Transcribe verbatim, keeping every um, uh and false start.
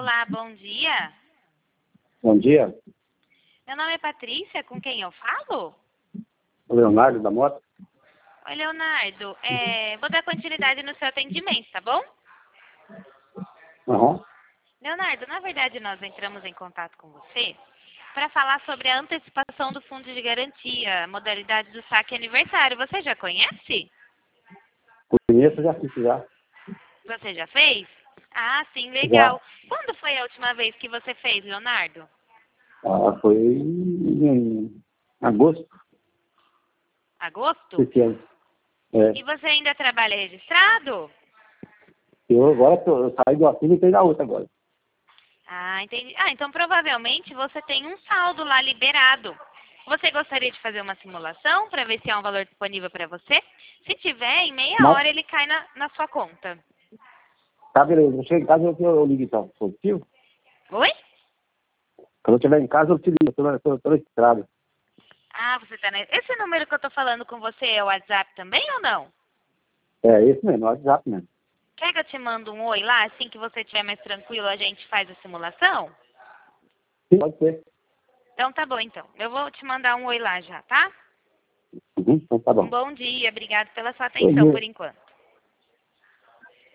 Olá, bom dia. Bom dia. Meu nome é Patrícia, com quem eu falo? O Leonardo da Mota. Oi, Leonardo. É, vou dar continuidade no seu atendimento, tá bom? Uhum. Leonardo, na verdade nós entramos em contato com você para falar sobre a antecipação do fundo de garantia, a modalidade do saque aniversário. Você já conhece? Conheço, já fiz já. Você já fez? Ah, sim, Já. legal. Quando foi a última vez que você fez, Leonardo? Ah, foi em agosto Agosto? desse ano. É. E você ainda trabalha registrado? Eu agora tô, eu saí do assino e entrei na outra agora. Ah, entendi. Ah, então provavelmente você tem um saldo lá liberado. Você gostaria de fazer uma simulação para ver se há um valor disponível para você? Se tiver, em meia Mas, hora ele cai na, na sua conta. tá beleza. Eu chego em casa, eu, eu ligo então. Positivo? Oi? Quando eu estiver em casa, eu te ligo. Eu tô, na- tô, tô na estrada. Ah, você tá na... Esse número que eu tô falando com você é o WhatsApp também ou não? É, esse mesmo, é o WhatsApp mesmo. Quer que eu te mando um oi lá? Assim que você estiver mais tranquilo, a gente faz a simulação? Sim, pode ser. Então tá bom, então. Eu vou te mandar um oi lá já, tá? Uhum, então tá Um bom. bom dia. Obrigado pela sua Bom atenção dia. por enquanto.